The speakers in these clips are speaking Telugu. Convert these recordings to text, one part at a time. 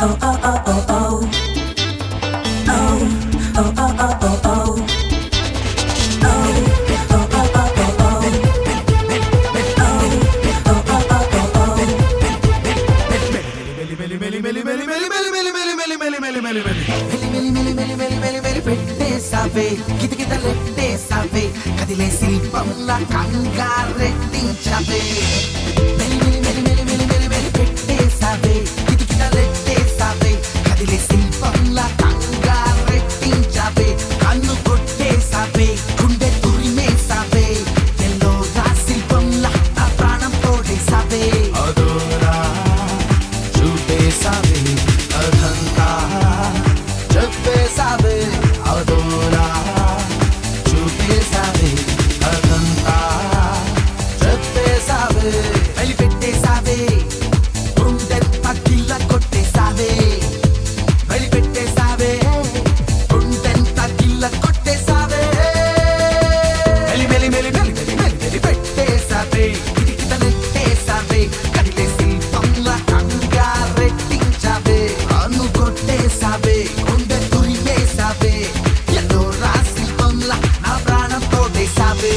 పెట్టేసావే కితకితలెట్టేసావే కదిలే శిల్పంలా కంగారెట్టించావే మెలి మెలి మెలి మెలి మెలి మెలి మెలి పెట్టేసావే కితకితలెట్టేసావే కదిలే శిల్పంలా కంగారెట్టించావే కన్ను కొట్టేసావే గుండె తురిమేసావే ఎల్లో రా శిల్పంలా నా ప్రాణం తోడేసావే అదోరా చూపేసావే అదంతా చెప్పేసావే అదోరా చూపేసావే అదంతా చెప్పేసావే వెళ్ళి పెట్టేసావే గుండె పట్టిల్ల కొట్టేసావే వెళ్ళి పెట్టేసావే గుండెంత కిల్ల కొట్టేసావే మెలి మెలి మెలి మెలి మెలి మెలి మెలి పెట్టేసావే కితకితలెట్టేసావే కదిలే శిల్పంలా కంగారెట్టించావే అన్ను కొట్టేసావే గుండె తురిమేసావే ఎల్లో రా శిల్పంలా నా ప్రాణం తోడేసావే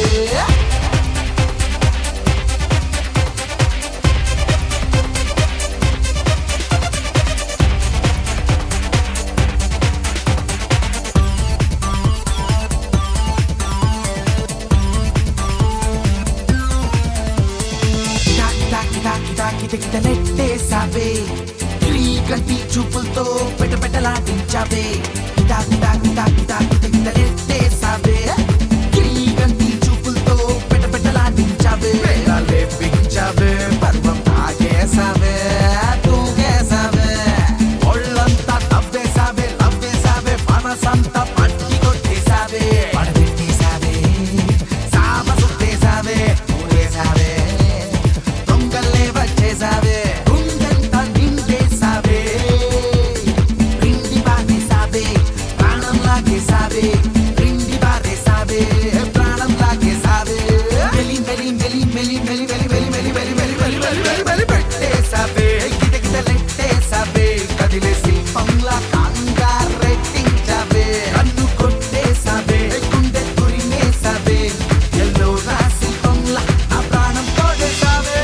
కితకితలెట్టేసావే గంటి చూపులతో పెట్టలాడించావే కితకితలెట్టేసావే గంటి చూపులతో పెట్టలాడించావే లేపించావే పర్వం తాగేసావే తూగేసావే ఒళ్ళంతా తవ్వేసావే లవ్వేసావే మనసంతా పట్టి కొట్టేసావే పడబెట్టేసావే సామ సుట్టేసావే ఊరేసావే దొంగల్లే వచ్చేసావే గుండెంతా నిండేసావే రిండి బారేసావే ప్రాణం లాగేసావే రిండి బారేసావే ప్రాణం లాగేసావే మెలి మెలి మెలి మెలి మెలి మెలి మెలి మెలి మెలి మెలి మెలి మెలి మెలి మెలి పెట్టేసావే కితకితలెట్టేసావే కదిలే శిల్పంలా కంగారెట్టించావే కన్ను కొట్టేసావే గుండె తురిమేసావే ఎల్లో రా శిల్పంలా నా ప్రాణం తోడేసావే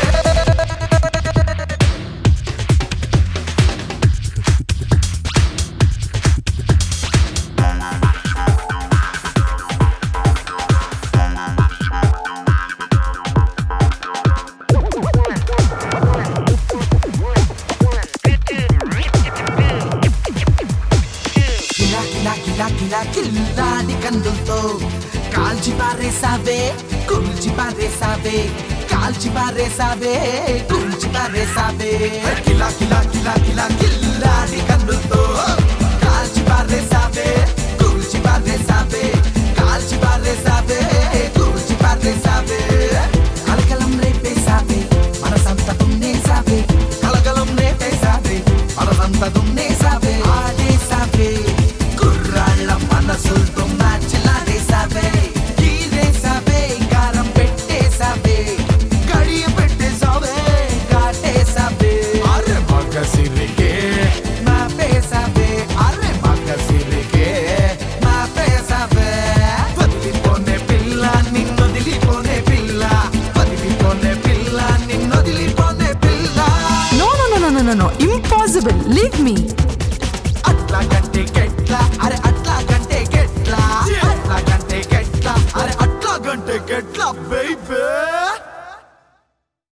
కిల్లాడి కందులతో కాల్చి పారేసావే కూల్చి పారేసావే కాల్చి పారేసావే కూల్చి పారేసావే కిలా కిలా కిలా కిలా కిల్లాడి కందులతో కాల్చి పారేసావే కూల్చి పారేసావే కాల్చి పారేసావే కూల్చి పారేసావే కలకలం రేపేసావే మనసంత దున్నేసావే కలకలం రేపేసావే మనసంత దున్నేసావే ఆడేసావే కుర్రాళ్ళ మనసులతో మ్యాచ్లాడేసావే గీరేసావే గారం పెట్టేసావే గడియ పెట్టేసావే కాటేసావే అరే మగ సిరికే మాపేసావే అరే మగ సిరికే మాపేసావే వదిలిపోనే పిల్ల నిన్నొదిలిపోనే పిల్ల వదిలిపోనే పిల్ల నిన్నొదిలిపోనే పిల్ల No, no, no, no, no, no, no. Impossible. Leave me. అట్లా కంటే గెట్లా అరే అట్లా కంటే గెట్లా అట్లా కంటే గెట్లా అరే అట్లా కంటే గెట్లా బేబీ